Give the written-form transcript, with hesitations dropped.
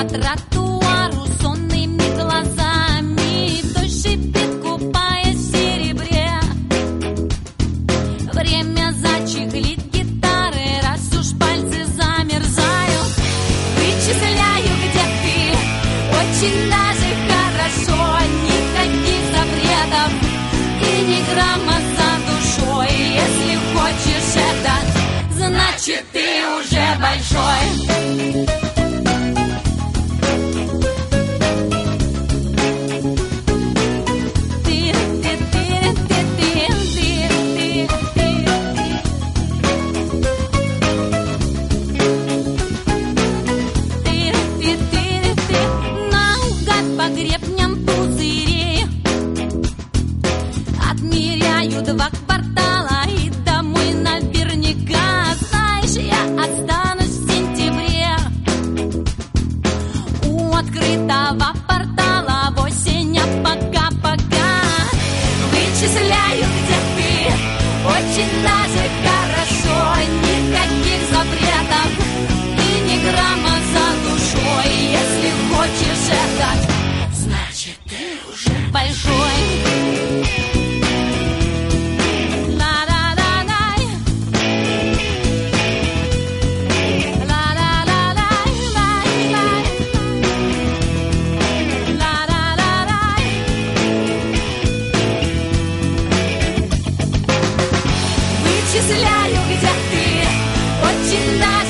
по тротуару сонными глазами. Дождь шипит, купаясь в серебре. Время зачехлит гитары, раз уж пальцы замерзают. Вычисляю, где ты, очень даже хорошо. Никаких запретов и ни грамма за душой. Если хочешь это, значит ты уже большой. По гребням пузырей отмеряю 2 квартала и домой наверняка. Знаешь, я останусь в сентябре у открытого портала в осень, а пока-пока вычисляю, где ты, очень даже хорошо. Никаких запретов и ни грамма за душой. Если хочешь это, значит ты уже большой. Ла-ла-ла-лай. Ла-ла-ла-лай-лай-лай. Ла-ла-ла-лай. Вычисляю, где ты, очень даже